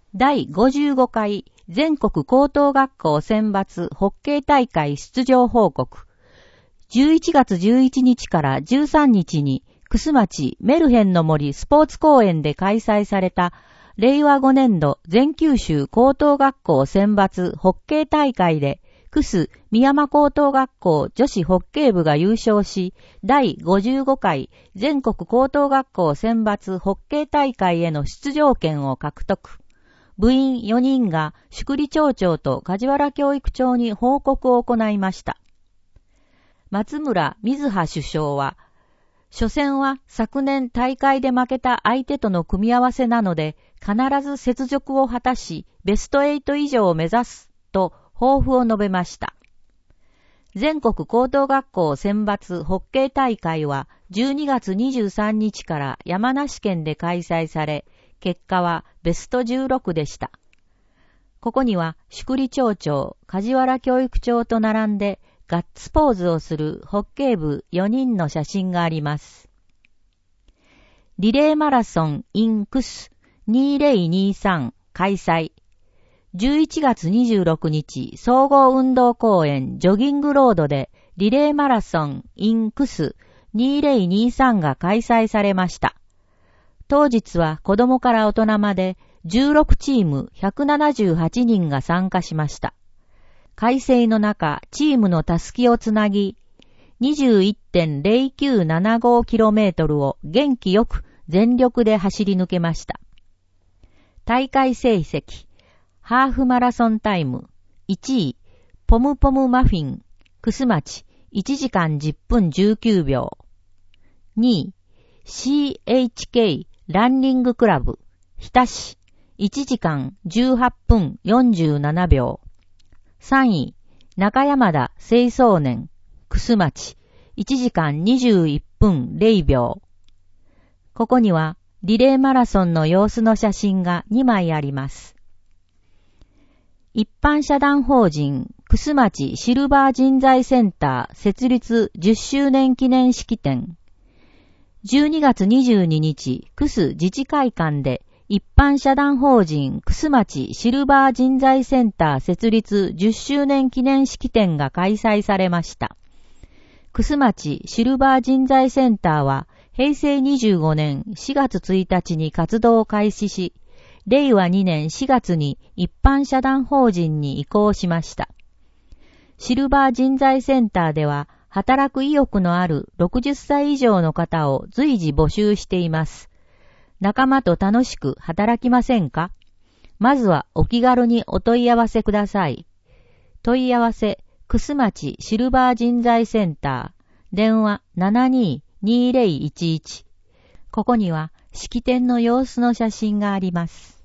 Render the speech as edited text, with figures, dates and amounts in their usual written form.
第55回全国高等学校選抜ホッケー大会出場報告。11月11日から13日に、楠町メルヘンの森スポーツ公園で開催された令和5年度全九州高等学校選抜ホッケー大会で、楠美山高等学校女子ホッケー部が優勝し、第55回全国高等学校選抜ホッケー大会への出場権を獲得。部員4人が宿利町長と梶原教育長に報告を行いました。松村瑞葉首相は、初戦は昨年大会で負けた相手との組み合わせなので、必ず雪辱を果たし、ベスト8以上を目指すと抱負を述べました。全国高等学校選抜ホッケー大会は12月23日から山梨県で開催され、結果はベスト16でした。ここには宿利町長、梶原教育長と並んでガッツポーズをするホッケー部4人の写真があります。リレーマラソン in 楠2023開催。11月26日総合運動公園ジョギングロードでリレーマラソン in 楠2023が開催されました。当日は子供から大人まで16チーム178人が参加しました。快晴の中、チームのたすきをつなぎ、21.0975km を元気よく全力で走り抜けました。大会成績、ハーフマラソンタイム、1位、ポムポムマフィン、楠町、1時間10分19秒。2位、CHK ランニングクラブ、日田市、1時間18分47秒。3位、中山田清掃年、楠町、1時間21分0秒。ここには、リレーマラソンの様子の写真が2枚あります。一般社団法人、楠町シルバー人材センター設立10周年記念式典。12月22日、楠自治会館で一般社団法人楠町シルバー人材センター設立10周年記念式典が開催されました。楠町シルバー人材センターは平成25年4月1日に活動を開始し、令和2年4月に一般社団法人に移行しました。シルバー人材センターでは、働く意欲のある60歳以上の方を随時募集しています。仲間と楽しく働きませんか？まずはお気軽にお問い合わせください。問い合わせ、楠町シルバー人材センター、電話 72-2011。ここには式典の様子の写真があります。